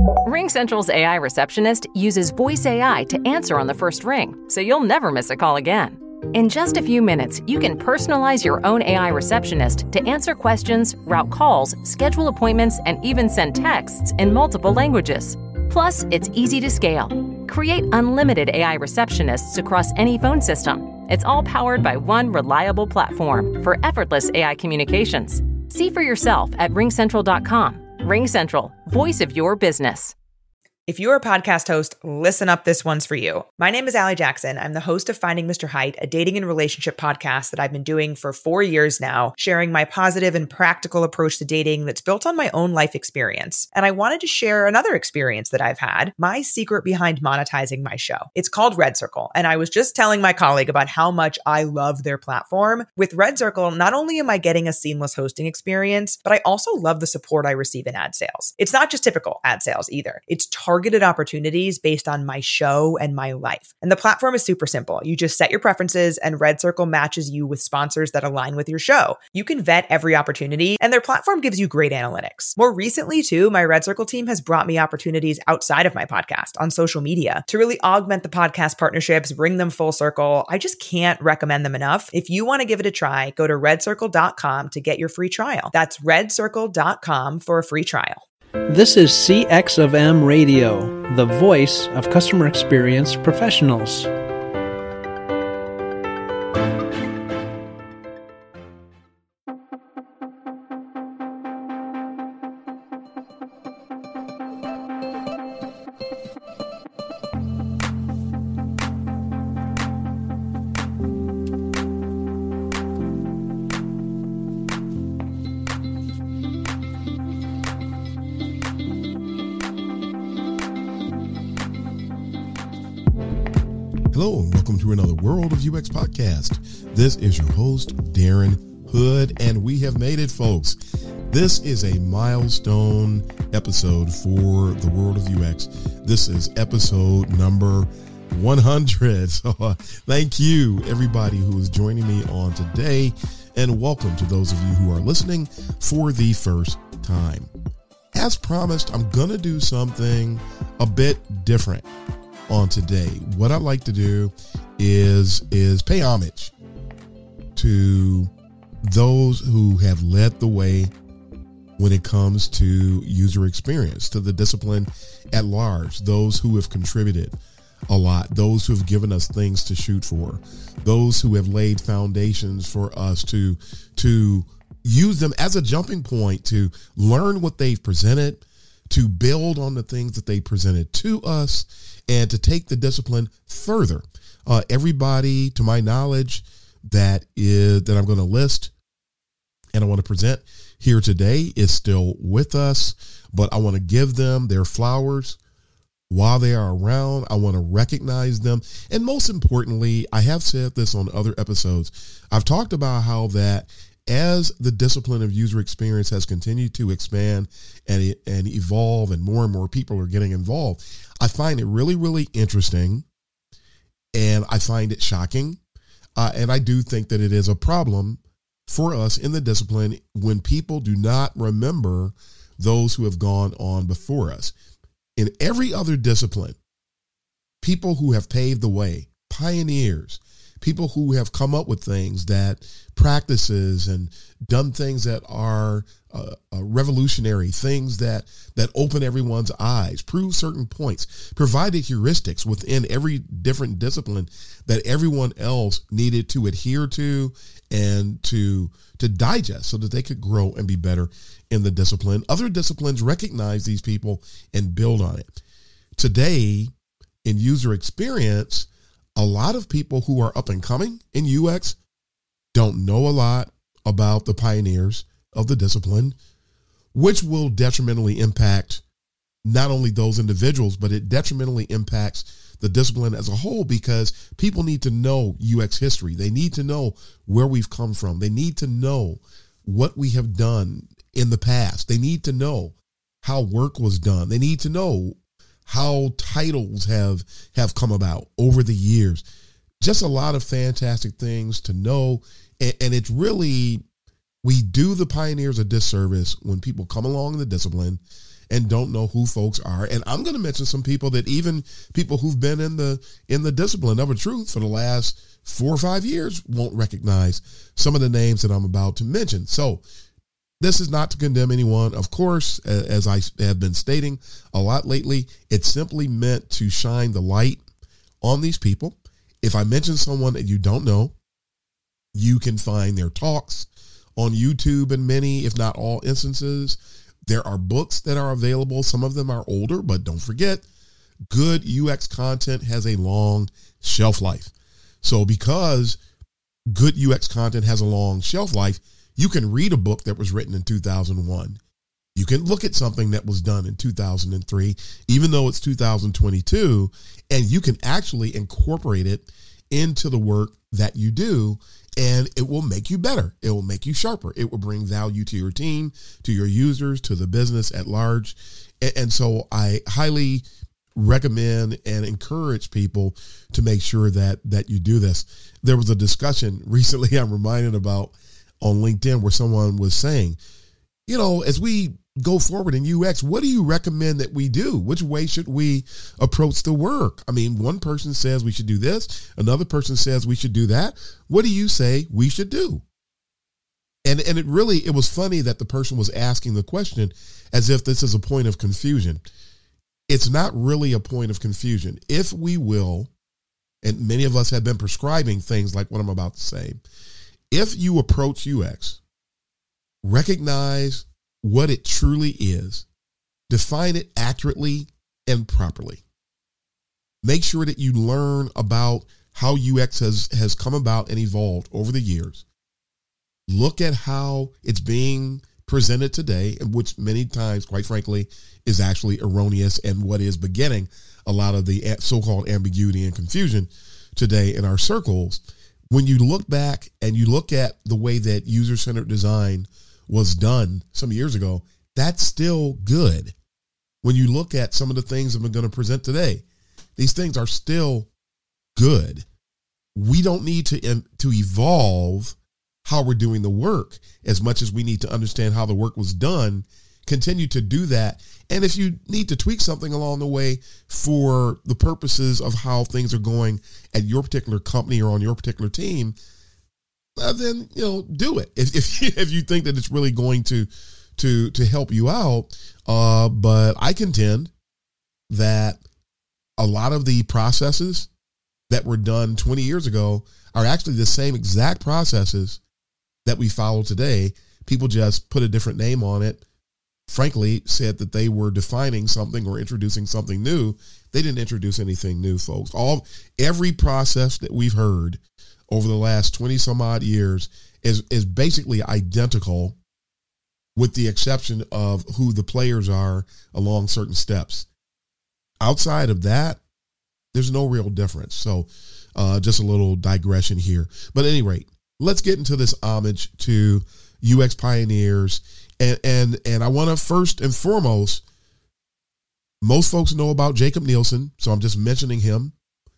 RingCentral's AI receptionist uses voice AI to answer on the first ring, so you'll never miss a call again. In just a few minutes, you can personalize your own AI receptionist to answer questions, route calls, schedule appointments, and even send texts in multiple languages. Plus, it's easy to scale. Create unlimited AI receptionists across any phone system. It's all powered by one reliable platform for effortless AI communications. See for yourself at ringcentral.com. RingCentral, voice of your business. If you're a podcast host, listen up, this one's for you. My name is Allie Jackson. I'm the host of Finding Mr. Height, a dating and relationship podcast that I've been doing for 4 years now, sharing my positive and practical approach to dating that's built on my own life experience. And I wanted to share another experience that I've had, my secret behind monetizing my show. It's called Red Circle, and I was just telling my colleague about how much I love their platform. With Red Circle, not only am I getting a seamless hosting experience, but I also love the support I receive in ad sales. It's not just typical ad sales either. It's targeted opportunities based on my show and my life. And the platform is super simple. You just set your preferences and Red Circle matches you with sponsors that align with your show. You can vet every opportunity and their platform gives you great analytics. More recently too, my Red Circle team has brought me opportunities outside of my podcast on social media to really augment the podcast partnerships, bring them full circle. I just can't recommend them enough. If you want to give it a try, go to redcircle.com to get your free trial. That's redcircle.com for a free trial. This is CX of M Radio, the voice of customer experience professionals. Hello and welcome to another World of UX podcast. This is your host, Darren Hood, and we have made it, folks. This is a milestone episode for the World of UX. This is episode number 100. So thank you, everybody who is joining me on today, and welcome to those of you who are listening for the first time. As promised, I'm going to do something a bit different on today. What I'd like to do is pay homage to those who have led the way when it comes to user experience, to the discipline at large, those who have contributed a lot, those who have given us things to shoot for, those who have laid foundations for us to use them as a jumping point to learn what they've presented, to build on the things that they presented to us, and to take the discipline further. Everybody, to my knowledge, that I'm going to list and I want to present here today is still with us, but I want to give them their flowers while they are around. I want to recognize them. And most importantly, I have said this on other episodes. I've talked about how that as the discipline of user experience has continued to expand and evolve and more people are getting involved, I find it really, really interesting and I find it shocking. And I do think that it is a problem for us in the discipline when people do not remember those who have gone on before us. In every other discipline, people who have paved the way, pioneers, people who have come up with things, that practices and done things that are revolutionary, things that open everyone's eyes, prove certain points, provided heuristics within every different discipline that everyone else needed to adhere to and to digest so that they could grow and be better in the discipline. Other disciplines recognize these people and build on it. Today, in user experience, a lot of people who are up and coming in UX don't know a lot about the pioneers of the discipline, which will detrimentally impact not only those individuals, but it detrimentally impacts the discipline as a whole, because people need to know UX history. They need to know where we've come from. They need to know what we have done in the past. They need to know how work was done. They need to know how titles have come about over the years. Just a lot of fantastic things to know. And it's really, we do the pioneers a disservice when people come along in the discipline and don't know who folks are. And I'm going to mention some people that even people who've been in the discipline of a truth for the last 4 or 5 years won't recognize some of the names that I'm about to mention. So this is not to condemn anyone. Of course, as I have been stating a lot lately, it's simply meant to shine the light on these people. If I mention someone that you don't know, you can find their talks on YouTube in many, if not all instances. There are books that are available. Some of them are older, but don't forget, good UX content has a long shelf life. So because good UX content has a long shelf life, you can read a book that was written in 2001. You can look at something that was done in 2003, even though it's 2022, and you can actually incorporate it into the work that you do, and it will make you better. It will make you sharper. It will bring value to your team, to your users, to the business at large. And so I highly recommend and encourage people to make sure that you do this. There was a discussion recently I'm reminded about on LinkedIn where someone was saying, you know, as we go forward in UX, what do you recommend that we do? Which way should we approach the work? I mean, one person says we should do this. Another person says we should do that. What do you say we should do? And it was funny that the person was asking the question as if this is a point of confusion. It's not really a point of confusion. If we will, and many of us have been prescribing things like what I'm about to say, if you approach UX, recognize what it truly is, define it accurately and properly. Make sure that you learn about how UX has come about and evolved over the years. Look at how it's being presented today, and which many times, quite frankly, is actually erroneous and what is begetting a lot of the so-called ambiguity and confusion today in our circles. When you look back and you look at the way that user-centered design was done some years ago, that's still good. When you look at some of the things that we're going to present today, these things are still good. We don't need to evolve how we're doing the work as much as we need to understand how the work was done. Continue to do that. And if you need to tweak something along the way for the purposes of how things are going at your particular company or on your particular team, then, you know, do it. If you think that it's really going to help you out. But I contend that a lot of the processes that were done 20 years ago are actually the same exact processes that we follow today. People just put a different name on it. Frankly, said that they were defining something or introducing something new. They didn't introduce anything new, folks. Every process that we've heard over the last 20 some odd years is basically identical, with the exception of who the players are along certain steps. Outside of that, there's no real difference. So just a little digression here. But at any rate, let's get into this homage to UX pioneers. And I want to first and foremost, most folks know about Jacob Nielsen, so I'm just mentioning him.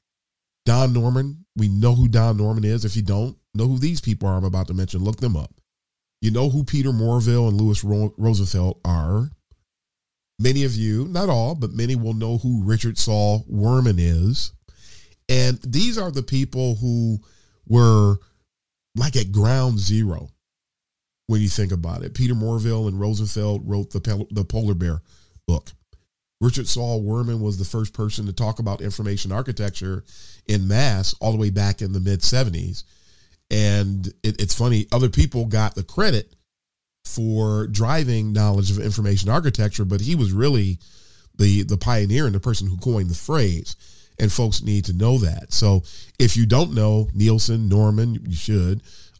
Don Norman, we know who Don Norman is. If you don't know who these people are I'm about to mention, look them up. You know who Peter Morville and Louis Rosenfeld are. Many of you, not all, but many will know who Richard Saul Wurman is. And these are the people who were like at ground zero when you think about it. Peter Morville and Rosenfeld wrote the Polar Bear book. Richard Saul Wurman was the first person to talk about information architecture en masse all the way back in the mid-'70s. And it's funny, other people got the credit for driving knowledge of information architecture, but he was really the pioneer and the person who coined the phrase. And folks need to know that. So if you don't know Nielsen, Norman, you should.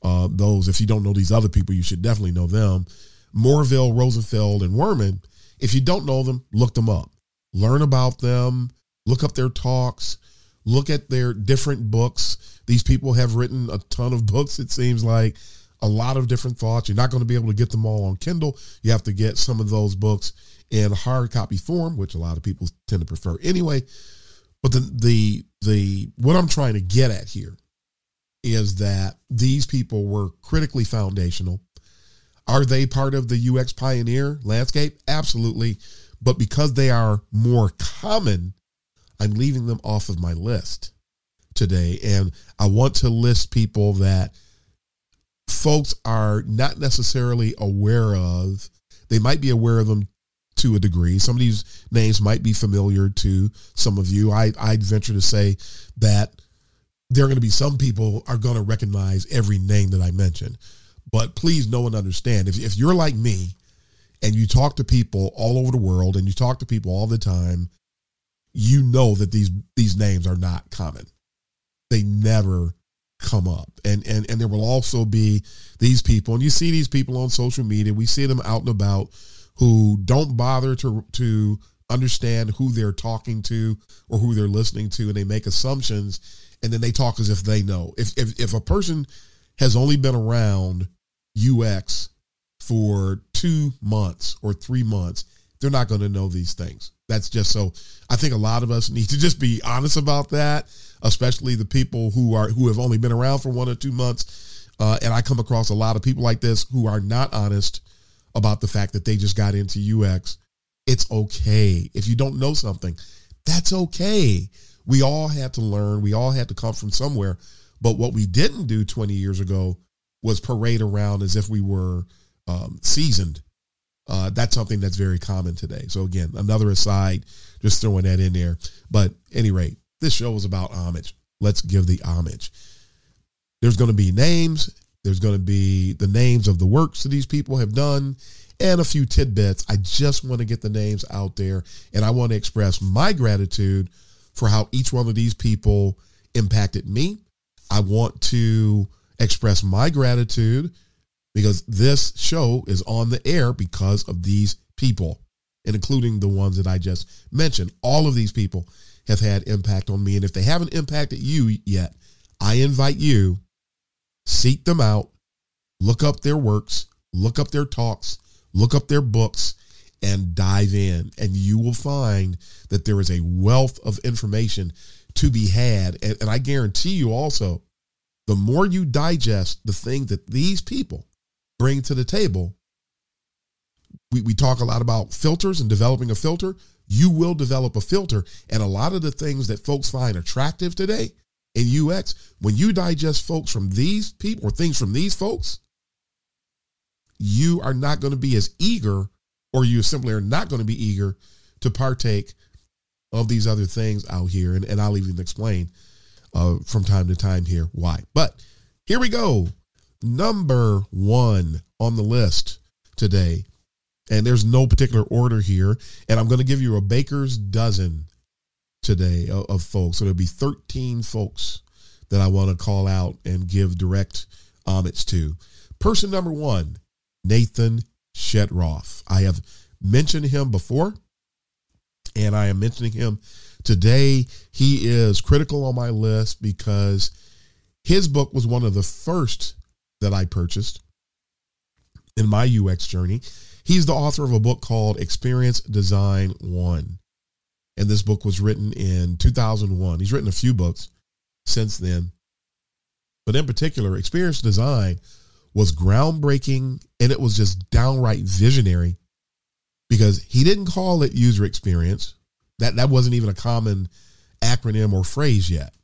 If you don't know these other people, you should definitely know them. Morville, Rosenfeld, and Wurman. If you don't know them, look them up. Learn about them. Look up their talks. Look at their different books. These people have written a ton of books, it seems like. A lot of different thoughts. You're not going to be able to get them all on Kindle. You have to get some of those books in hard copy form, which a lot of people tend to prefer anyway. But the what I'm trying to get at here is that these people were critically foundational. Are they part of the UX pioneer landscape? Absolutely. But because they are more common, I'm leaving them off of my list today. And I want to list people that folks are not necessarily aware of. They might be aware of them to a degree. Some of these names might be familiar to some of you. I'd venture to say that there are going to be some people are going to recognize every name that I mentioned. But please know and understand, if you're like me and you talk to people all over the world and you talk to people all the time, you know that these names are not common. They never come up. And there will also be these people, and you see these people on social media, we see them out and about, who don't bother to understand who they're talking to or who they're listening to, and they make assumptions, and then they talk as if they know. If a person has only been around UX for 2 months or 3 months, they're not going to know these things. That's just so. I think a lot of us need to just be honest about that, especially the people who have only been around for 1 or 2 months. And I come across a lot of people like this who are not honest about the fact that they just got into UX. It's okay. If you don't know something, that's okay. We all had to learn. We all had to come from somewhere. But what we didn't do 20 years ago was parade around as if we were seasoned. That's something that's very common today. So again, another aside, just throwing that in there. But at any rate, this show is about homage. Let's give the homage. There's going to be names. There's going to be the names of the works that these people have done and a few tidbits. I just want to get the names out there, and I want to express my gratitude for how each one of these people impacted me. I want to express my gratitude because this show is on the air because of these people, and including the ones that I just mentioned. All of these people have had impact on me. And if they haven't impacted you yet, I invite you, seek them out, look up their works, look up their talks, look up their books, and dive in. And you will find that there is a wealth of information to be had. And I guarantee you also, the more you digest the thing that these people bring to the table, we talk a lot about filters and developing a filter. You will develop a filter. And a lot of the things that folks find attractive today in UX, when you digest folks from these people or things from these folks, you are not going to be as eager, or you simply are not going to be eager to partake of these other things out here. And I'll even explain from time to time here why. But here we go. Number 1 on the list today. And there's no particular order here. And I'm going to give you a baker's dozen today of folks. So there'll be 13 folks that I want to call out and give direct homage to. Person number 1, Nathan Shedroff. I have mentioned him before, and I am mentioning him today. He is critical on my list because his book was one of the first that I purchased in my UX journey. He's the author of a book called Experience Design 1. And this book was written in 2001. He's written a few books since then. But in particular, Experience Design was groundbreaking, and it was just downright visionary because he didn't call it user experience. That wasn't even a common acronym or phrase yet.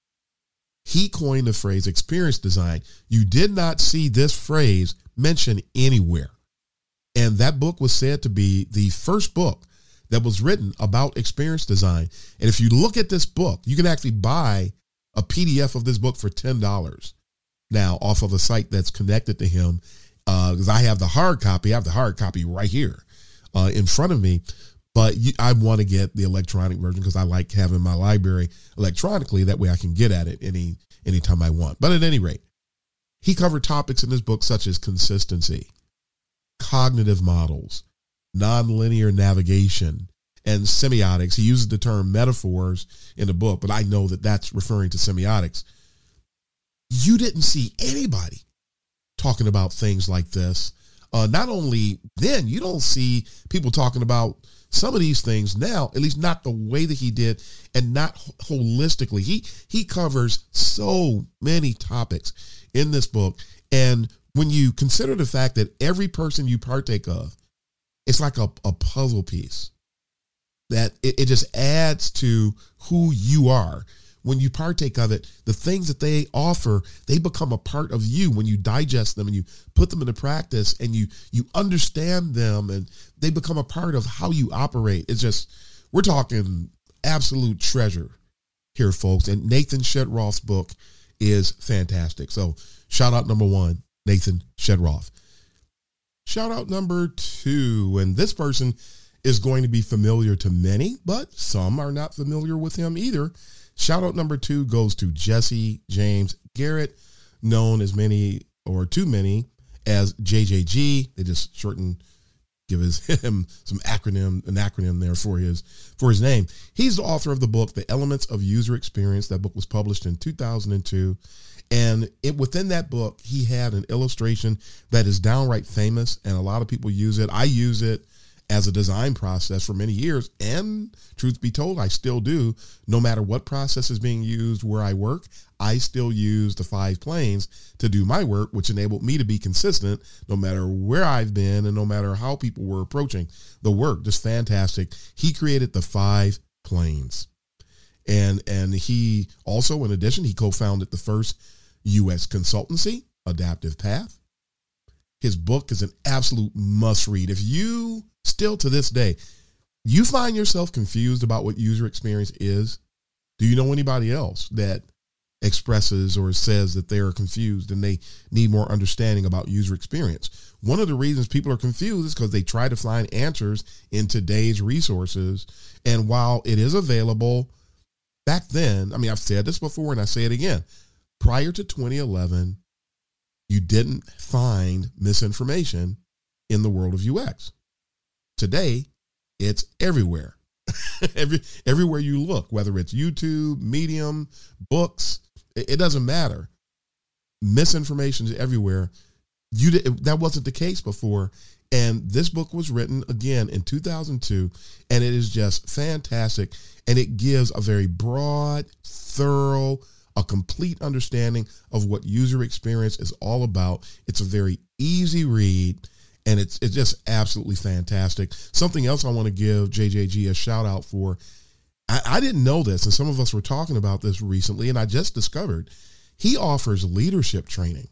He coined the phrase experience design. You did not see this phrase mentioned anywhere. And that book was said to be the first book that was written about experience design. And if you look at this book, you can actually buy a PDF of this book for $10 now off of a site that's connected to him. Because I have the hard copy. I have the hard copy right here in front of me. But I want to get the electronic version because I like having my library electronically. That way I can get at it anytime I want. But at any rate, he covered topics in this book such as consistency, cognitive models, nonlinear navigation, and semiotics. He uses the term metaphors in the book, but I know that that's referring to semiotics. You didn't see anybody talking about things like this. Not only then, you don't see people talking about some of these things now, at least not the way that he did and not holistically. He covers so many topics in this book. And when you consider the fact that every person you partake of, it's like a puzzle piece. that it just adds to who you are. When you partake of it, the things that they offer, they become a part of you when you digest them and you put them into practice and you understand them, and they become a part of how you operate. It's just, we're talking absolute treasure here, folks. And Nathan Shedroff's book is fantastic. So shout out number 1, Nathan Shedroff. Shout out number 2, and this person is going to be familiar to many, but some are not familiar with him either. Shout out number 2 goes to Jesse James Garrett, known as many or too many as JJG. They just give him some an acronym there for his name. He's the author of the book, The Elements of User Experience. That book was published in 2002. And within that book, he had an illustration that is downright famous, and a lot of people use it. I use it as a design process for many years, and truth be told, I still do. No matter what process is being used where I work, I still use the 5 planes to do my work, which enabled me to be consistent no matter where I've been and no matter how people were approaching the work. Just fantastic. He created the 5 planes. And he also, in addition, he co-founded the first UX consultancy, Adaptive Path. His book is an absolute must read. If you still to this day, you find yourself confused about what user experience is, do you know anybody else that expresses or says that they are confused and they need more understanding about user experience? One of the reasons people are confused is because they try to find answers in today's resources. And while it is available back then, I mean, I've said this before and I say it again, prior to 2011, you didn't find misinformation in the world of UX. Today, it's everywhere. Everywhere you look, whether it's YouTube, Medium, books, it doesn't matter. Misinformation is everywhere. That wasn't the case before. And this book was written again in 2002, and it is just fantastic. And it gives a very broad, thorough, a complete understanding of what user experience is all about. It's a very easy read, and it's just absolutely fantastic. Something else I want to give JJG a shout out for. I didn't know this, and some of us were talking about this recently, and I just discovered he offers leadership training.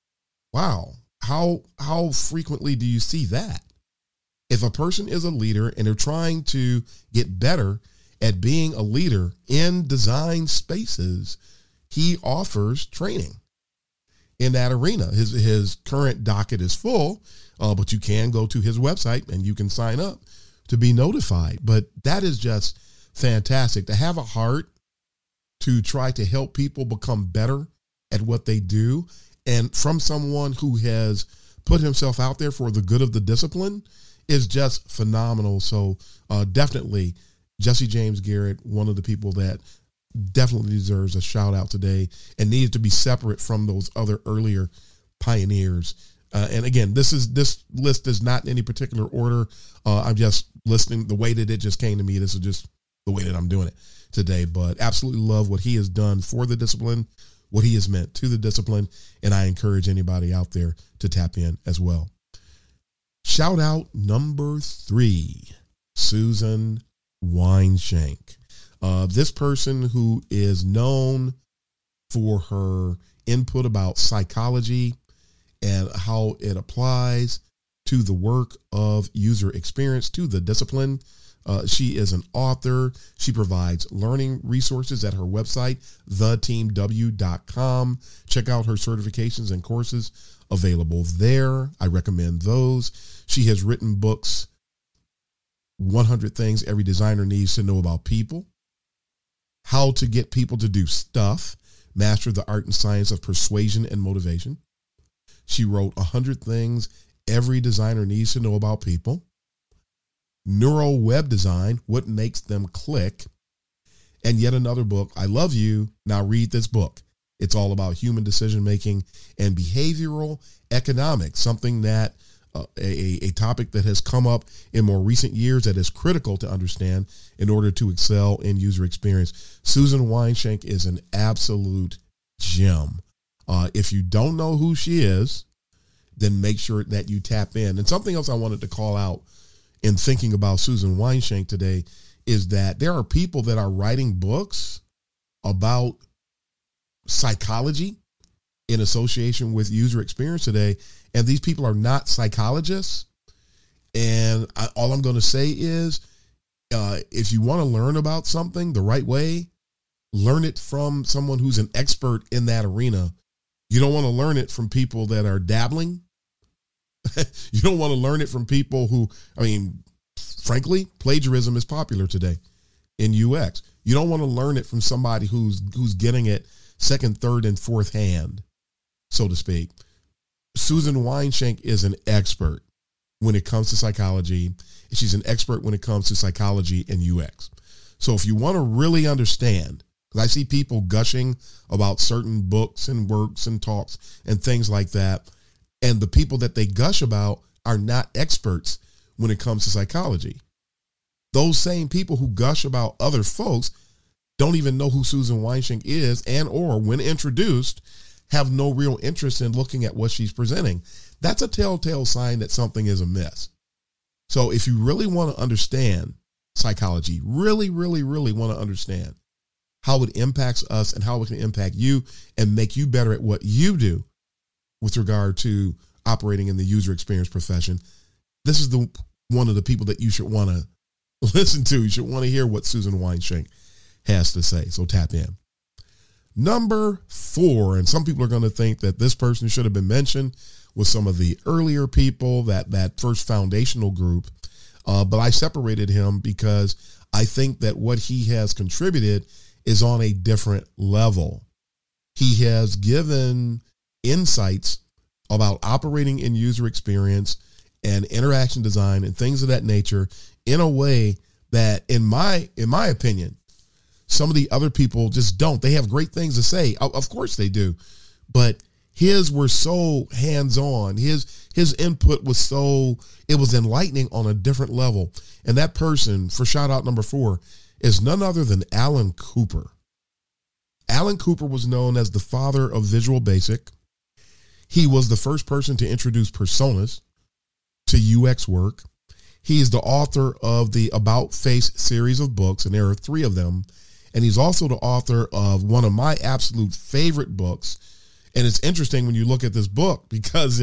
Wow. How frequently do you see that? If a person is a leader and they're trying to get better at being a leader in design spaces, he offers training in that arena. His current docket is full, but you can go to his website and you can sign up to be notified. But that is just fantastic to have a heart to try to help people become better at what they do. And from someone who has put himself out there for the good of the discipline is just phenomenal. So definitely Jesse James Garrett, one of the people that definitely deserves a shout out today and needed to be separate from those other earlier pioneers. And again, this list is not in any particular order. I'm just listening the way that it just came to me. This is just the way that I'm doing it today, but absolutely love what he has done for the discipline, what he has meant to the discipline. And I encourage anybody out there to tap in as well. Shout out number 3, Susan Weinschenk. This person who is known for her input about psychology and how it applies to the work of user experience, to the discipline. She is an author. She provides learning resources at her website, theteamw.com. Check out her certifications and courses available there. I recommend those. She has written books, 100 Things Every Designer Needs to Know About People, How to Get People to Do Stuff, Master the Art and Science of Persuasion and Motivation. She wrote 100 Things Every Designer Needs to Know About People, Neuro Web Design, What Makes Them Click, and yet another book, I Love You, Now Read This Book. It's all about human decision-making and behavioral economics, something that a topic that has come up in more recent years that is critical to understand in order to excel in user experience. Susan Weinschenk is an absolute gem. If you don't know who she is, then make sure that you tap in. And something else I wanted to call out in thinking about Susan Weinschenk today is that there are people that are writing books about psychology in association with user experience today. And these people are not psychologists. And all I'm going to say is, if you want to learn about something the right way, learn it from someone who's an expert in that arena. You don't want to learn it from people that are dabbling. You don't want to learn it from people who, frankly, plagiarism is popular today in UX. You don't want to learn it from somebody who's getting it second, third, and fourth hand, so to speak. Susan Weinschenk is an expert when it comes to psychology. She's an expert when it comes to psychology and UX. So if you want to really understand, because I see people gushing about certain books and works and talks and things like that, and the people that they gush about are not experts when it comes to psychology. Those same people who gush about other folks don't even know who Susan Weinschenk is, and or when introduced, have no real interest in looking at what she's presenting. That's a telltale sign that something is amiss. So if you really want to understand psychology, really, really, really want to understand how it impacts us and how it can impact you and make you better at what you do with regard to operating in the user experience profession, this is one of the people that you should want to listen to. You should want to hear what Susan Weinschenk has to say. So tap in. Number 4, and some people are going to think that this person should have been mentioned with some of the earlier people, that first foundational group, but I separated him because I think that what he has contributed is on a different level. He has given insights about operating in user experience and interaction design and things of that nature in a way that, in my opinion, some of the other people just don't. They have great things to say. Of course they do. But his were so hands-on. His input was it was enlightening on a different level. And that person, for shout out number 4, is none other than Alan Cooper. Alan Cooper was known as the father of Visual Basic. He was the first person to introduce personas to UX work. He is the author of the About Face series of books, and there are 3 of them. And he's also the author of one of my absolute favorite books. And it's interesting when you look at this book because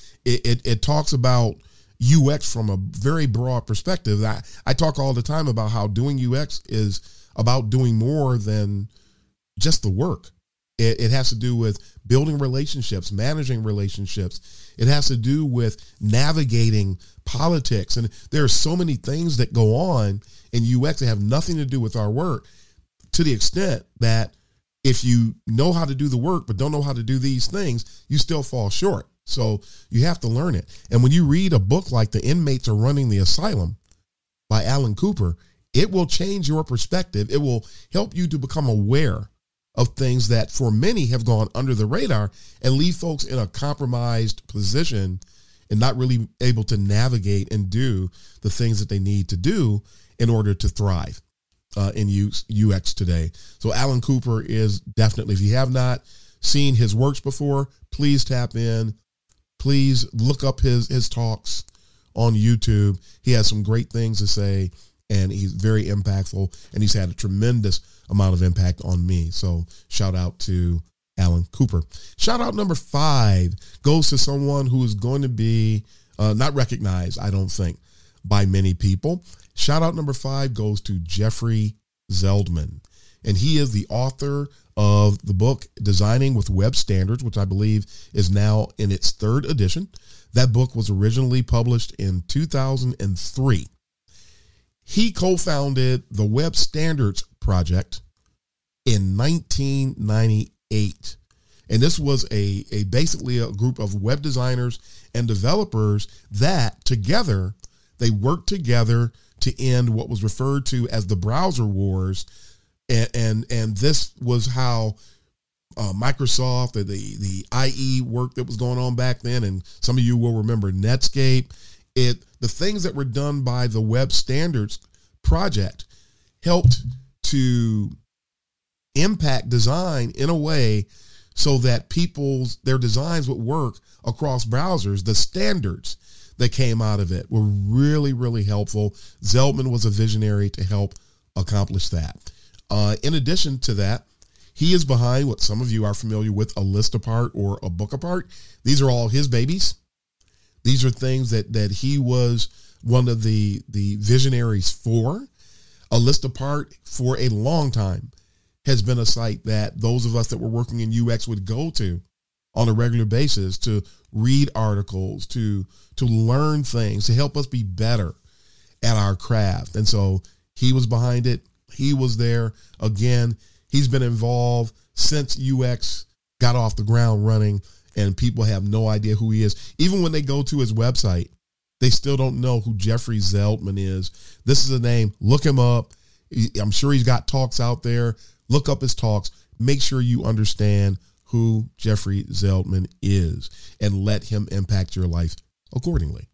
it talks about UX from a very broad perspective. I talk all the time about how doing UX is about doing more than just the work. It has to do with building relationships, managing relationships. It has to do with navigating politics. And there are so many things that go on in UX that have nothing to do with our work, to the extent that if you know how to do the work but don't know how to do these things, you still fall short. So you have to learn it. And when you read a book like The Inmates Are Running the Asylum by Alan Cooper, it will change your perspective. It will help you to become aware of things that for many have gone under the radar and leave folks in a compromised position and not really able to navigate and do the things that they need to do in order to thrive in UX today. So Alan Cooper is definitely, if you have not seen his works before, please tap in. Please look up his talks on YouTube. He has some great things to say, and he's very impactful, and he's had a tremendous amount of impact on me. So shout out to Alan Cooper. Shout out number 5 goes to someone who is going to be not recognized, I don't think, by many people. Shout out number 5 goes to Jeffrey Zeldman, and he is the author of the book Designing with Web Standards, which I believe is now in its 3rd edition. That book was originally published in 2003. He co-founded the Web Standards Project in 1998. And this was basically a group of web designers and developers that together, they worked together to end what was referred to as the browser wars. And this was how Microsoft, the IE work that was going on back then, and some of you will remember Netscape. The things that were done by the Web Standards Project helped to impact design in a way so that their designs would work across browsers. The standards that came out of it were really, really helpful. Zeldman was a visionary to help accomplish that. In addition to that, he is behind what some of you are familiar with, a List Apart or a Book Apart. These are all his babies. These are things that he was one of the visionaries for. A List Apart for a long time has been a site that those of us that were working in UX would go to on a regular basis to read articles, to learn things, to help us be better at our craft. And so he was behind it. He was there. Again, he's been involved since UX got off the ground running, and people have no idea who he is. Even when they go to his website, they still don't know who Jeffrey Zeltman is. This is a name. Look him up. I'm sure he's got talks out there. Look up his talks. Make sure you understand who Jeffrey Zeltman is and let him impact your life accordingly.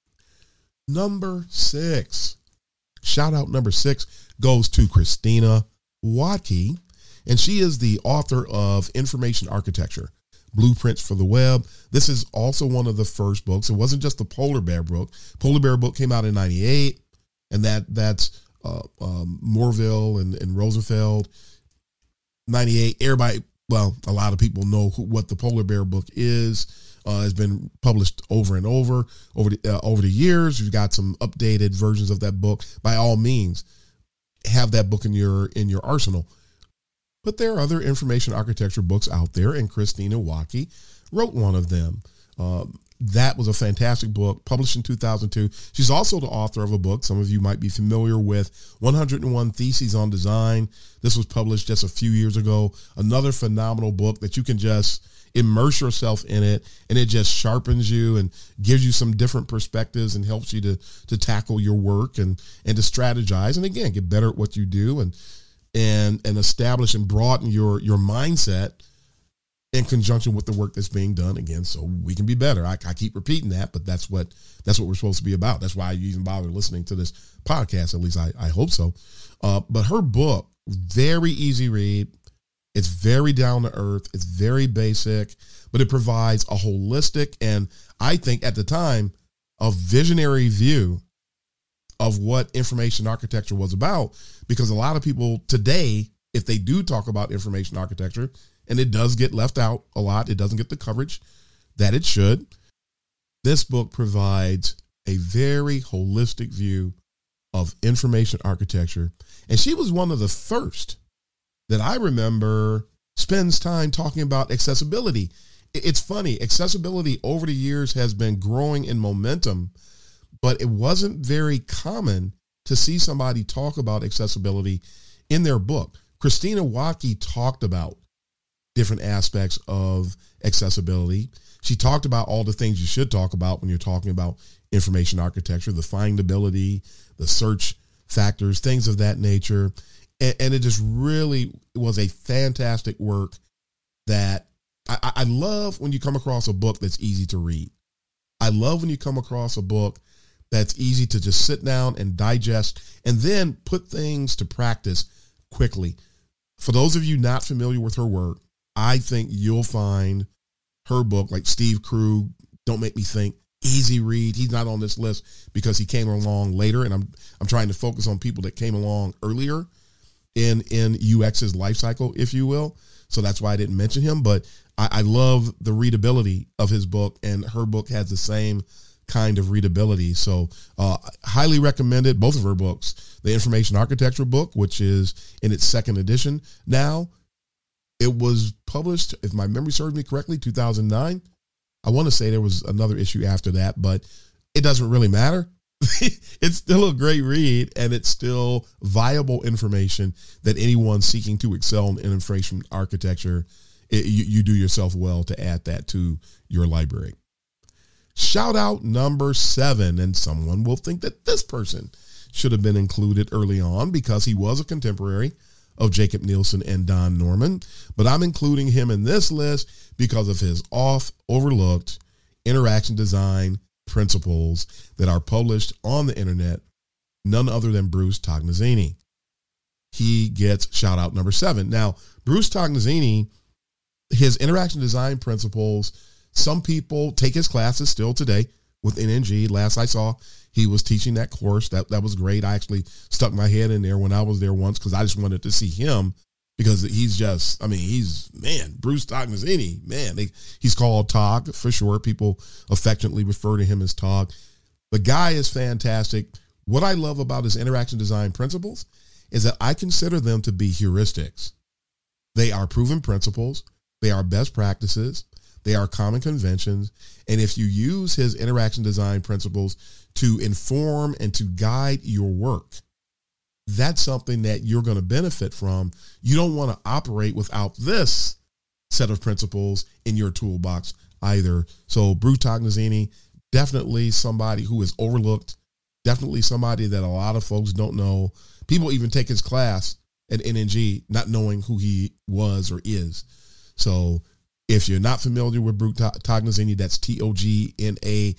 Number 6. Shout out number 6 goes to Christina Watke, and she is the author of Information Architecture, Blueprints for the Web. This is also one of the first books. It wasn't just the Polar Bear book. Polar Bear book came out in 98, and that's Morville and Rosenfeld. 98, everybody, well, a lot of people know what the Polar Bear book is. Has been published over and over the years. You've got some updated versions of that book. By all means, have that book in your arsenal. But there are other information architecture books out there, and Christina Watke wrote one of them. That was a fantastic book, published in 2002. She's also the author of a book some of you might be familiar with, 101 Theses on Design. This was published just a few years ago. Another phenomenal book that you can just immerse yourself in it, and it just sharpens you and gives you some different perspectives and helps you to tackle your work and to strategize, and again, get better at what you do and establish and broaden your mindset in conjunction with the work that's being done, again, so we can be better. I keep repeating that, but that's what we're supposed to be about. That's why you even bother listening to this podcast. At least I hope so. But her book, very easy read. It's very down to earth. It's very basic, but it provides a holistic and, I think at the time, a visionary view of what information architecture was about, because a lot of people today, if they do talk about information architecture, and it does get left out a lot, it doesn't get the coverage that it should. This book provides a very holistic view of information architecture. And she was one of the first that I remember spends time talking about accessibility. It's funny, accessibility over the years has been growing in momentum, but it wasn't very common to see somebody talk about accessibility in their book. Christina Watke talked about different aspects of accessibility. She talked about all the things you should talk about when you're talking about information architecture, the findability, the search factors, things of that nature. And it just really was a fantastic work that I love when you come across a book that's easy to read. I love when you come across a book that's easy to just sit down and digest and then put things to practice quickly. For those of you not familiar with her work, I think you'll find her book, like Steve Krug, Don't Make Me Think, easy read. He's not on this list because he came along later, and I'm trying to focus on people that came along earlier in UX's life cycle, if you will. So that's why I didn't mention him, but I love the readability of his book, and her book has the same kind of readability. So highly recommended, both of her books. The Information Architecture book, which is in its second edition now. It was published, if my memory serves me correctly, 2009. I want to say there was another issue after that, but it doesn't really matter. It's still a great read, and it's still viable information that anyone seeking to excel in information architecture, you do yourself well to add that to your library. Shout out number 7, and someone will think that this person should have been included early on because he was a contemporary of Jacob Nielsen and Don Norman, but I'm including him in this list because of his overlooked interaction design principles that are published on the internet, none other than Bruce Tognazzini. He gets shout out number 7. Now, Bruce Tognazzini, his interaction design principles, some people take his classes still today, with NNG. Last I saw, he was teaching that course. That was great. I actually stuck my head in there when I was there once because I just wanted to see him because he's just, Bruce Tognazzini, man. He's called Tog for sure. People affectionately refer to him as Tog. The guy is fantastic. What I love about his interaction design principles is that I consider them to be heuristics. They are proven principles. They are best practices. They are common conventions. And if you use his interaction design principles to inform and to guide your work, that's something that you're going to benefit from. You don't want to operate without this set of principles in your toolbox either. So Bruce Tognazzini, definitely somebody who is overlooked, definitely somebody that a lot of folks don't know. People even take his class at NNG not knowing who he was or is. So if you're not familiar with Bruce Tognazzini, that's Tognazzini.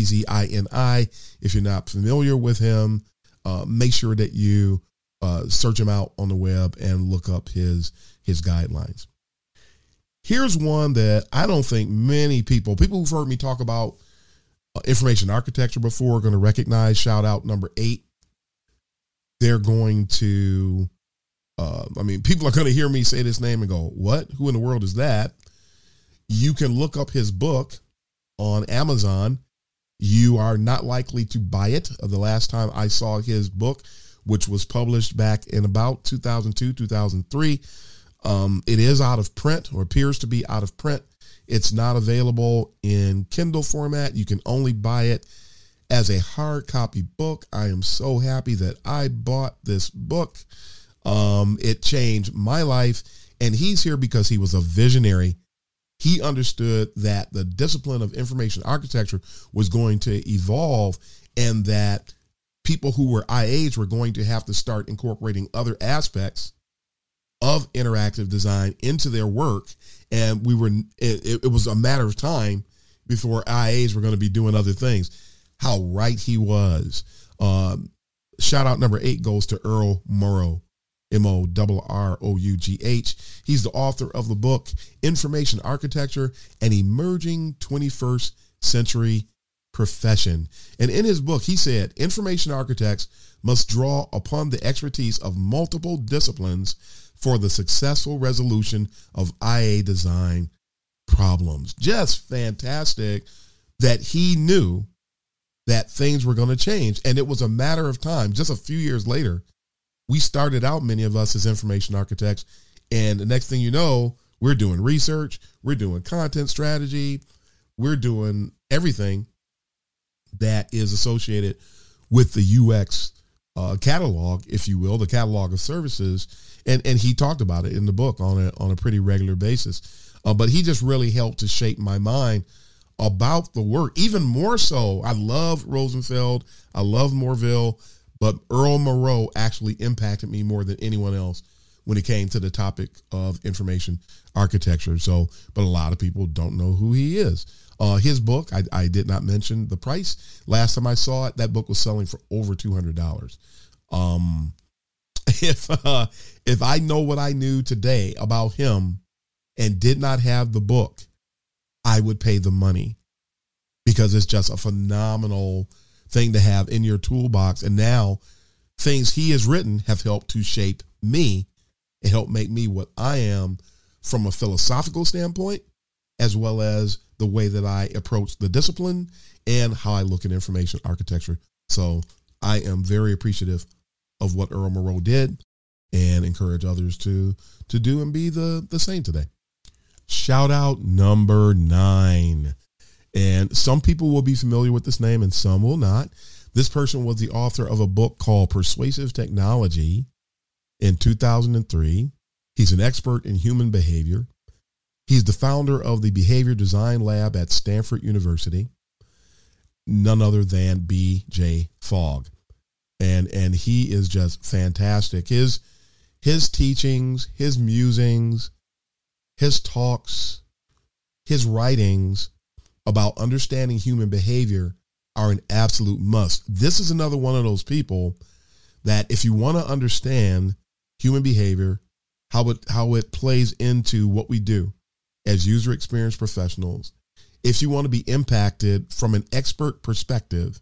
If you're not familiar with him, make sure that you search him out on the web and look up his guidelines. Here's one that I don't think many people who've heard me talk about information architecture before are going to recognize. Shout out number 8. They're going to, people are going to hear me say this name and go, what? Who in the world is that? You can look up his book on Amazon. You are not likely to buy it. The last time I saw his book, which was published back in about 2002, 2003, it is out of print or appears to be out of print. It's not available in Kindle format. You can only buy it as a hard copy book. I am so happy that I bought this book. It changed my life, and he's here because he was a visionary. He understood that the discipline of information architecture was going to evolve and that people who were IAs were going to have to start incorporating other aspects of interactive design into their work. And it was a matter of time before IAs were going to be doing other things. How right he was. Shout out number 8 goes to Earl Morrow. Morrough. He's the author of the book, Information Architecture, an Emerging 21st Century Profession. And in his book, he said, information architects must draw upon the expertise of multiple disciplines for the successful resolution of IA design problems. Just fantastic that he knew that things were going to change. And it was a matter of time. Just a few years later, we started out, many of us, as information architects, and the next thing you know, we're doing research, we're doing content strategy, we're doing everything that is associated with the UX catalog, if you will, the catalog of services, and he talked about it in the book on a pretty regular basis. But he just really helped to shape my mind about the work, even more so. I love Rosenfeld, I love Morville, but Earl Morrow actually impacted me more than anyone else when it came to the topic of information architecture. So, but a lot of people don't know who he is. His book, I did not mention the price. Last time I saw it, that book was selling for over $200. If I know what I knew today about him and did not have the book, I would pay the money because it's just a phenomenal thing to have in your toolbox. And now things he has written have helped to shape me and help make me what I am from a philosophical standpoint, as well as the way that I approach the discipline and how I look at information architecture. So I am very appreciative of what Earl Morrow did and encourage others to do and be the same today. Shout out number 9. And some people will be familiar with this name and some will not. This person was the author of a book called Persuasive Technology in 2003. He's an expert in human behavior. He's the founder of the Behavior Design Lab at Stanford University, none other than B.J. Fogg. And he is just fantastic. His teachings, his musings, his talks, his writings about understanding human behavior are an absolute must. This is another one of those people that if you want to understand human behavior, how it plays into what we do as user experience professionals, if you want to be impacted from an expert perspective,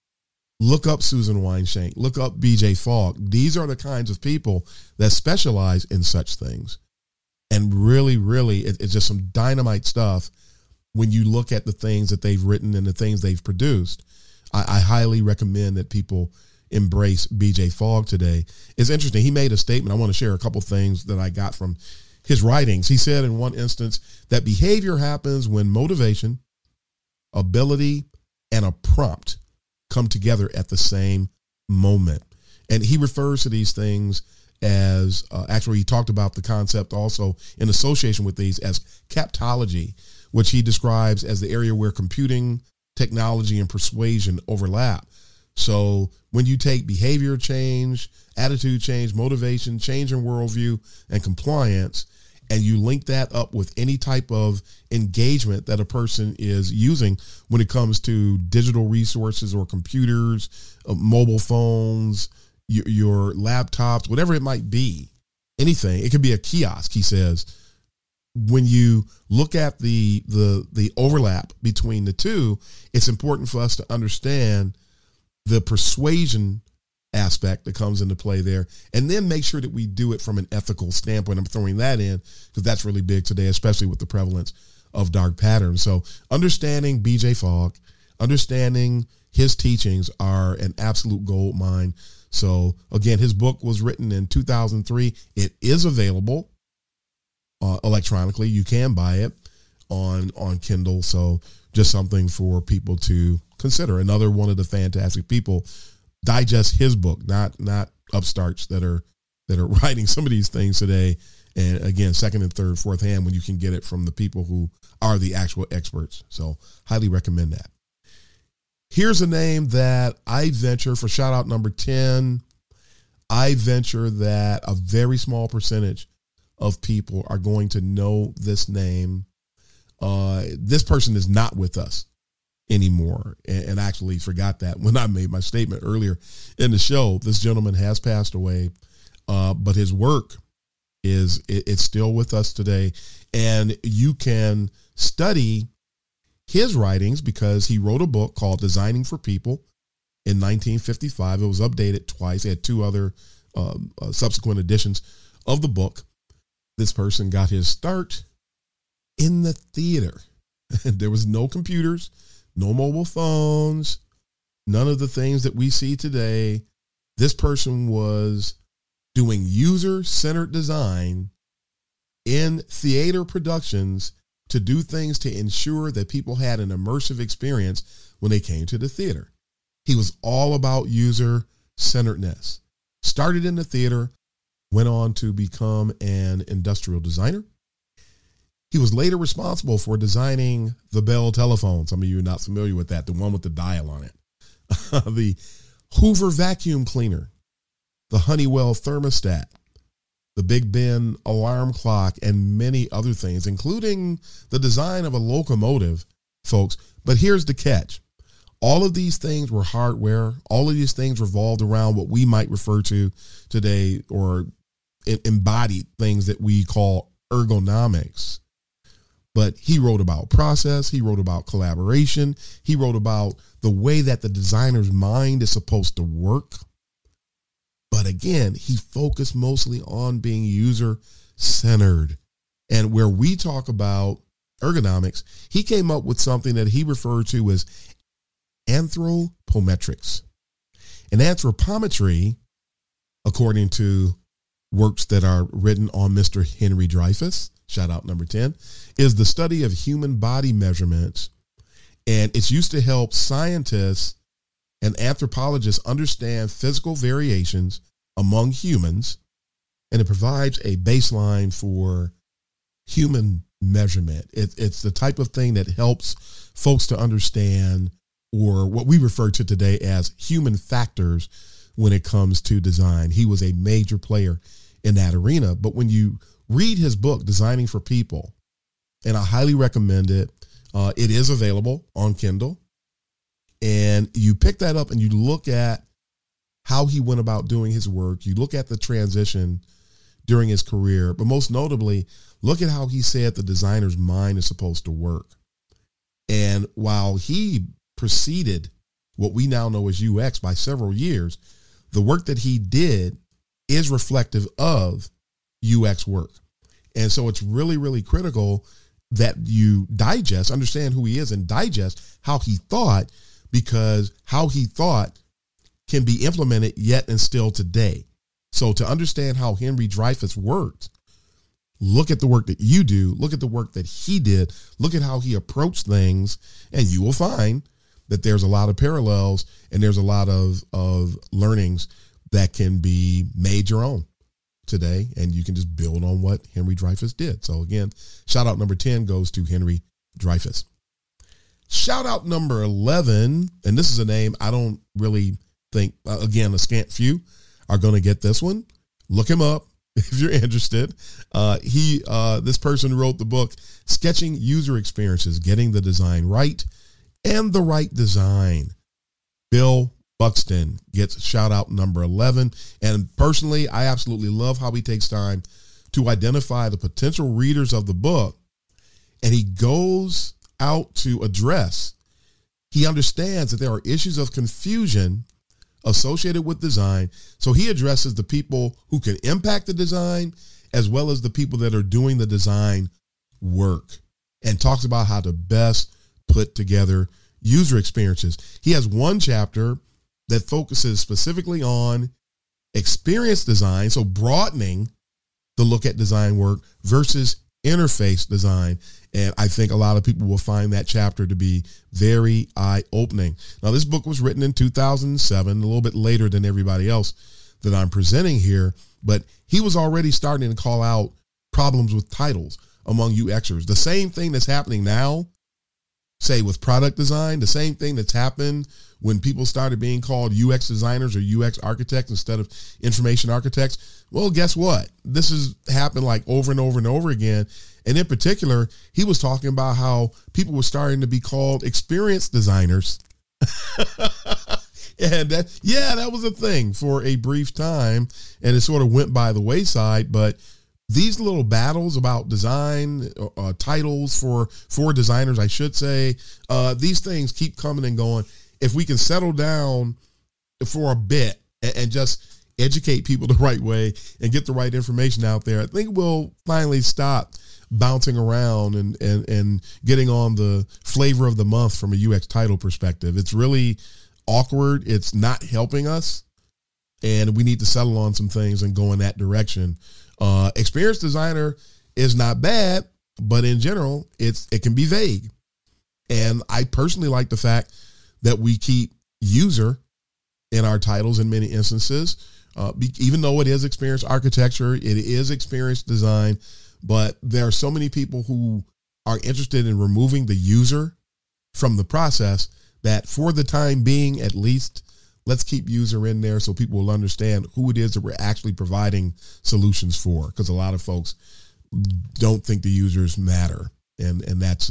look up Susan Weinschenk, look up BJ Fogg. These are the kinds of people that specialize in such things. And really, really, it's just some dynamite stuff when you look at the things that they've written and the things they've produced. I highly recommend that people embrace BJ Fogg today. It's interesting. He made a statement. I want to share a couple things that I got from his writings. He said in one instance that behavior happens when motivation, ability, and a prompt come together at the same moment. And he refers to these things as, actually he talked about the concept also in association with these as captology, which he describes as the area where computing, technology, and persuasion overlap. So when you take behavior change, attitude change, motivation, change in worldview, and compliance, and you link that up with any type of engagement that a person is using when it comes to digital resources or computers, mobile phones, your laptops, whatever it might be, anything. It could be a kiosk, he says. When you look at the overlap between the two, it's important for us to understand the persuasion aspect that comes into play there, and then make sure that we do it from an ethical standpoint. I'm throwing that in because that's really big today, especially with the prevalence of dark patterns. So understanding BJ Fogg, understanding his teachings are an absolute gold mine. So again, his book was written in 2003. It is available electronically. You can buy it on Kindle. So just something for people to consider. Another one of the fantastic people. Digest his book, not upstarts that are writing some of these things today. And again, second and third, fourth hand when you can get it from the people who are the actual experts. So highly recommend that. Here's a name that I venture for shout out number 10. I venture that a very small percentage of people are going to know this name. This person is not with us anymore, and actually forgot that when I made my statement earlier in the show. This gentleman has passed away, but his work it's still with us today, and you can study his writings because he wrote a book called Designing for People in 1955. It was updated twice. It had two other subsequent editions of the book. This person got his start in the theater. There was no computers, no mobile phones, none of the things that we see today. This person was doing user-centered design in theater productions to do things to ensure that people had an immersive experience when they came to the theater. He was all about user-centeredness. Started in the theater, went on to become an industrial designer. He was later responsible for designing the Bell telephone. Some of you are not familiar with that, the one with the dial on it. The Hoover vacuum cleaner, the Honeywell thermostat, the Big Ben alarm clock, and many other things, including the design of a locomotive, folks. But here's the catch. All of these things were hardware. All of these things revolved around what we might refer to today or embodied things that we call ergonomics. But he wrote about process. He wrote about collaboration. He wrote about the way that the designer's mind is supposed to work. But again, he focused mostly on being user-centered. And where we talk about ergonomics, he came up with something that he referred to as anthropometrics. And anthropometry, according to works that are written on Mr. Henry Dreyfuss, shout out number 10, is the study of human body measurements. And it's used to help scientists and anthropologists understand physical variations among humans. And it provides a baseline for human measurement. It's the type of thing that helps folks to understand, or what we refer to today as human factors when it comes to design. He was a major player in that arena. But when you read his book, Designing for People, and I highly recommend it. It is available on Kindle. And you pick that up and you look at how he went about doing his work. You look at the transition during his career, but most notably, look at how he said the designer's mind is supposed to work. And while he preceded what we now know as UX by several years, the work that he did is reflective of UX work. And so it's really, really critical that you understand who he is and digest how he thought, because how he thought can be implemented yet and still today. So to understand how Henry Dreyfuss worked, look at the work that you do, look at the work that he did, look at how he approached things, and you will find that there's a lot of parallels and there's a lot of learnings that can be made your own today, and you can just build on what Henry Dreyfuss did. So again, shout out number 10 goes to Henry Dreyfuss. Shout out number 11, and this is a name I don't really think, again, a scant few are going to get this one. Look him up if you're interested. This person wrote the book, Sketching User Experiences, Getting the Design Right and the Right Design. Bill Buxton gets shout out number 11. And personally, I absolutely love how he takes time to identify the potential readers of the book. And he goes out to address, he understands that there are issues of confusion associated with design. So he addresses the people who can impact the design as well as the people that are doing the design work, and talks about how to best put together user experiences. He has one chapter that focuses specifically on experience design, so broadening the look at design work versus interface design. And I think a lot of people will find that chapter to be very eye-opening. Now, this book was written in 2007, a little bit later than everybody else that I'm presenting here, but he was already starting to call out problems with titles among UXers. The same thing that's happening now, say with product design, the same thing that's happened when people started being called UX designers or UX architects instead of information architects. Well, guess what? This has happened like over and over and over again. And in particular, he was talking about how people were starting to be called experience designers. And that was a thing for a brief time, and it sort of went by the wayside. But these little battles about design, titles for designers, I should say, these things keep coming and going. If we can settle down for a bit and just educate people the right way and get the right information out there, I think we'll finally stop bouncing around and getting on the flavor of the month from a UX title perspective. It's really awkward. It's not helping us, and we need to settle on some things and go in that direction. Experience designer is not bad, but in general, it can be vague. And I personally like the fact that we keep user in our titles in many instances, even though it is experience architecture, it is experience design, but there are so many people who are interested in removing the user from the process that for the time being, at least, let's keep user in there so people will understand who it is that we're actually providing solutions for, because a lot of folks don't think the users matter, and that's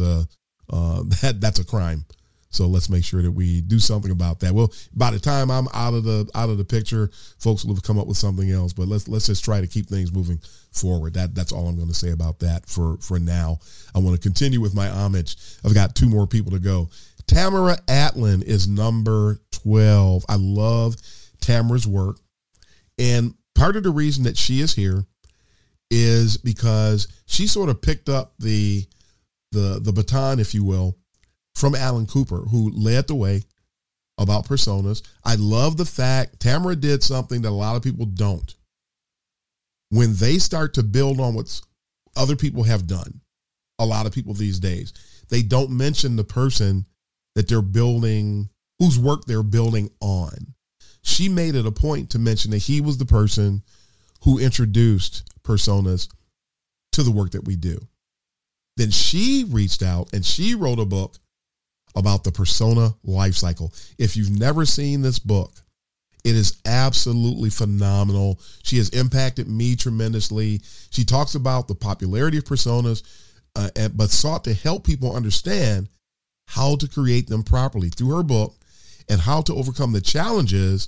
a crime. So let's make sure that we do something about that. Well, by the time I'm out of the picture, folks will have come up with something else. But let's just try to keep things moving forward. That's all I'm going to say about that for now. I want to continue with my homage. I've got two more people to go. Tamara Atlin is number 12. I love Tamara's work, and part of the reason that she is here is because she sort of picked up the baton, if you will, from Alan Cooper, who led the way about personas. I love the fact Tamara did something that a lot of people don't. When they start to build on what other people have done, a lot of people these days, they don't mention the person that they're building, whose work they're building on. She made it a point to mention that he was the person who introduced personas to the work that we do. Then she reached out and she wrote a book about the persona lifecycle. If you've never seen this book, it is absolutely phenomenal. She has impacted me tremendously. She talks about the popularity of personas, but sought to help people understand how to create them properly through her book and how to overcome the challenges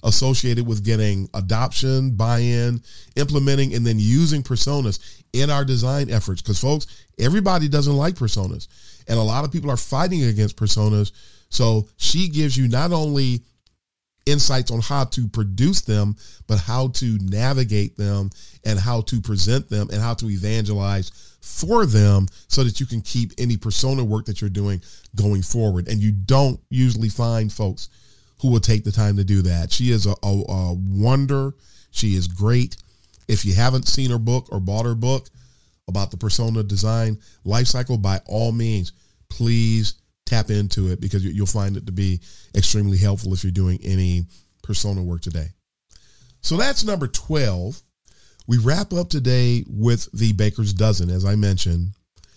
associated with getting adoption, buy-in, implementing, and then using personas in our design efforts. Because, folks, everybody doesn't like personas, and a lot of people are fighting against personas. So she gives you not only insights on how to produce them, but how to navigate them and how to present them and how to evangelize for them so that you can keep any persona work that you're doing going forward. And you don't usually find folks who will take the time to do that. She is a wonder. She is great. If you haven't seen her book or bought her book about the persona design lifecycle, by all means, please tap into it, because you'll find it to be extremely helpful if you're doing any persona work today. So that's number 12. We wrap up today with the Baker's Dozen. As I mentioned,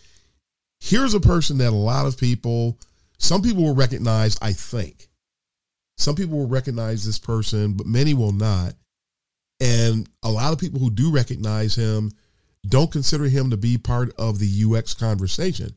here's a person that a lot of people, some people will recognize, I think. Some people will recognize this person, but many will not. And a lot of people who do recognize him don't consider him to be part of the UX conversation.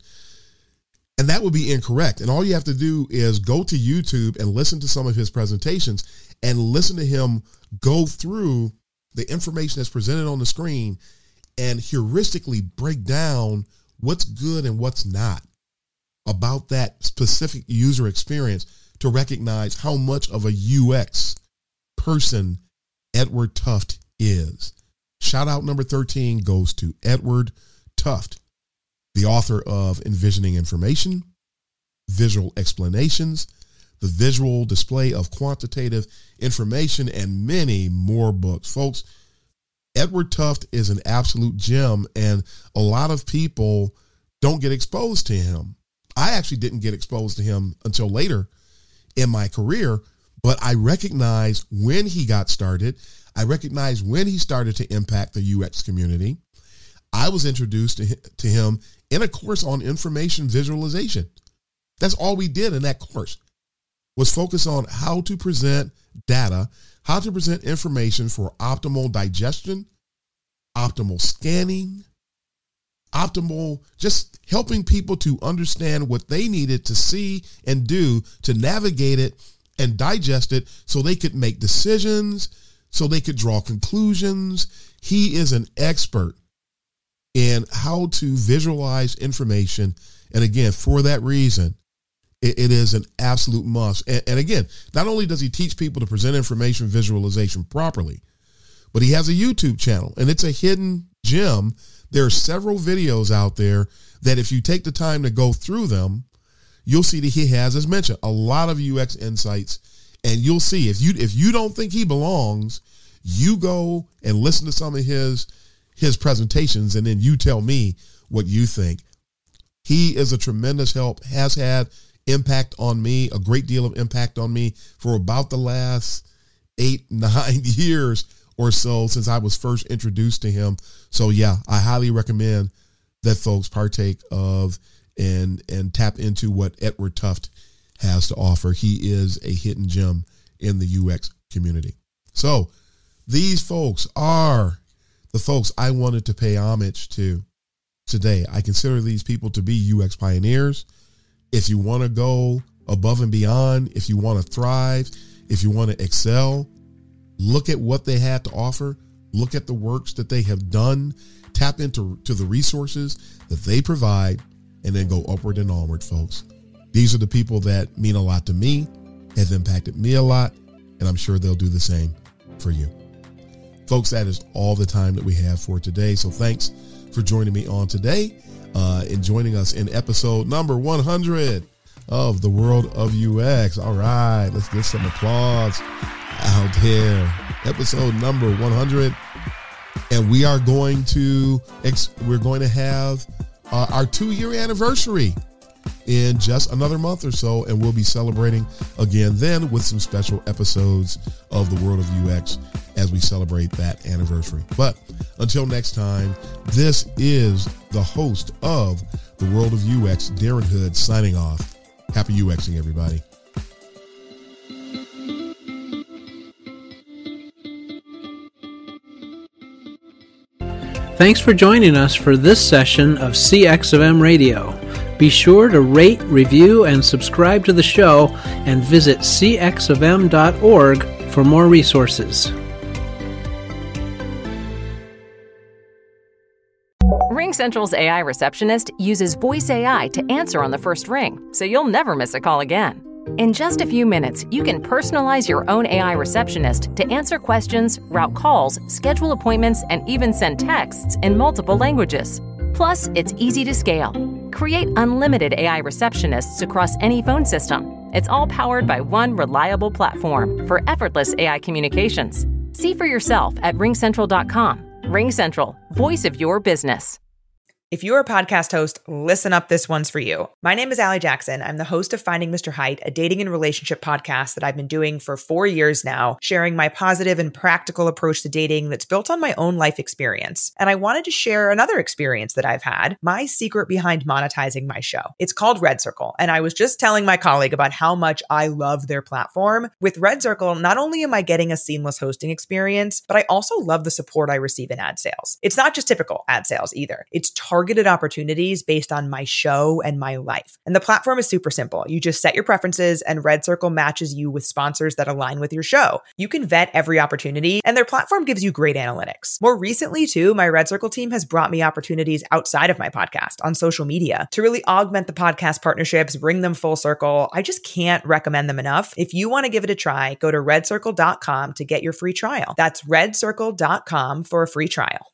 And that would be incorrect. And all you have to do is go to YouTube and listen to some of his presentations and listen to him go through the information that's presented on the screen and heuristically break down what's good and what's not about that specific user experience to recognize how much of a UX person Edward Tufte is. Shout out number 13 goes to Edward Tufte, the author of Envisioning Information, Visual Explanations, The Visual Display of Quantitative Information, and many more books. Folks, Edward Tufte is an absolute gem, and a lot of people don't get exposed to him. I actually didn't get exposed to him until later in my career, but I recognized when he got started. I recognized when he started to impact the UX community. I was introduced to him in a course on information visualization. That's all we did in that course, was focus on how to present data, how to present information for optimal digestion, optimal scanning, optimal just helping people to understand what they needed to see and do to navigate it and digest it so they could make decisions, so they could draw conclusions. He is an expert in how to visualize information. And again, for that reason, it is an absolute must. And again, not only does he teach people to present information visualization properly, but he has a YouTube channel, and it's a hidden gem. There are several videos out there that if you take the time to go through them, you'll see that he has, as mentioned, a lot of UX insights. And you'll see, if you don't think he belongs, you go and listen to some of his presentations, and then you tell me what you think. He is a tremendous help, has had impact on me, a great deal of impact on me for about the last 8-9 years or so since I was first introduced to him. So yeah, I highly recommend that folks partake of and tap into what Edward Tufte has to offer. He is a hidden gem in the UX community. So these folks are the folks I wanted to pay homage to today. I consider these people to be UX pioneers. If you want to go above and beyond, if you want to thrive, if you want to excel, look at what they have to offer. Look at the works that they have done. Tap into the resources that they provide, and then go upward and onward, folks. These are the people that mean a lot to me, have impacted me a lot, and I'm sure they'll do the same for you. Folks, that is all the time that we have for today. So thanks for joining me on today and joining us in episode number 100 of the World of UX. All right, let's get some applause out there. Episode number 100. And we are going to have our 2-year anniversary in just another month or so, and we'll be celebrating again then with some special episodes of the World of UX as we celebrate that anniversary. But until next time, this is the host of the World of UX, Darren Hood, signing off. Happy UXing, everybody. Thanks for joining us for this session of CX of M Radio. Be sure to rate, review, and subscribe to the show, and visit cxofm.org for more resources. RingCentral's AI receptionist uses voice AI to answer on the first ring, so you'll never miss a call again. In just a few minutes, you can personalize your own AI receptionist to answer questions, route calls, schedule appointments, and even send texts in multiple languages. Plus, it's easy to scale. Create unlimited AI receptionists across any phone system. It's all powered by one reliable platform for effortless AI communications. See for yourself at ringcentral.com. RingCentral, voice of your business. If you're a podcast host, listen up, this one's for you. My name is Allie Jackson. I'm the host of Finding Mr. Height, a dating and relationship podcast that I've been doing for 4 years now, sharing my positive and practical approach to dating that's built on my own life experience. And I wanted to share another experience that I've had, my secret behind monetizing my show. It's called Red Circle, and I was just telling my colleague about how much I love their platform. With Red Circle, not only am I getting a seamless hosting experience, but I also love the support I receive in ad sales. It's not just typical ad sales either. It's targeted opportunities based on my show and my life. And the platform is super simple. You just set your preferences and Red Circle matches you with sponsors that align with your show. You can vet every opportunity and their platform gives you great analytics. More recently too, my Red Circle team has brought me opportunities outside of my podcast on social media to really augment the podcast partnerships, bring them full circle. I just can't recommend them enough. If you want to give it a try, go to redcircle.com to get your free trial. That's redcircle.com for a free trial.